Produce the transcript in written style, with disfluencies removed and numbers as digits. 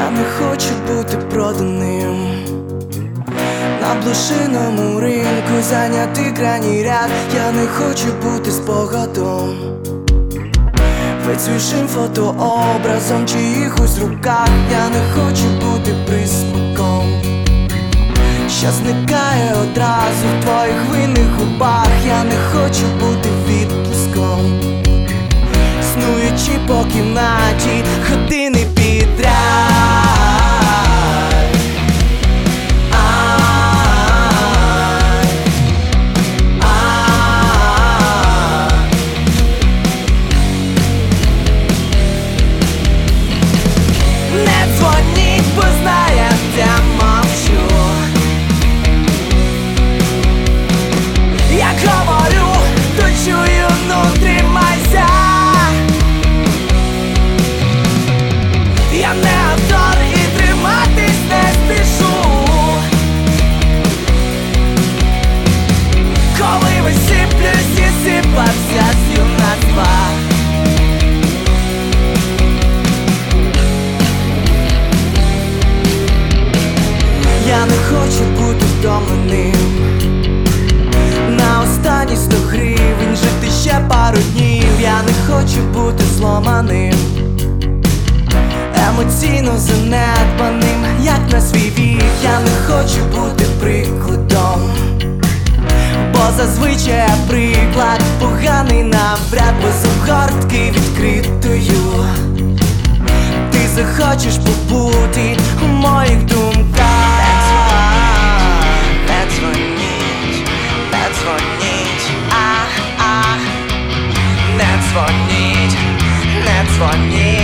Я не хочу бути проданим на блошиному ринку, зайняти крайній ряд. Я не хочу бути спогадом, вицвівшим фотообразом чиїхось руках. Я не хочу бути присмаком, що зникає одразу в твоїх винних губах. Я не хочу бути відпуском, снуючи по кімнаті години підряд. Не дзвоніть, бо знаєте, я мовчу. Як говорю, то чую, ну тримайся. Я не автор і триматись не спішу. Коли висиплюсь і сипався з юнацтва. Я не хочу бути втомленим, на останні 100 гривень жити ще пару днів. Я не хочу бути зломаним, емоційно занедбаним, як на свій вік. Я не хочу бути прикладом, бо зазвичай приклад поганий навряд. Без обгортки відкритою ти захочеш побути у моїх думках. Не дзвоніть, не дзвоніть, не дзвоніть, не дзвоніть.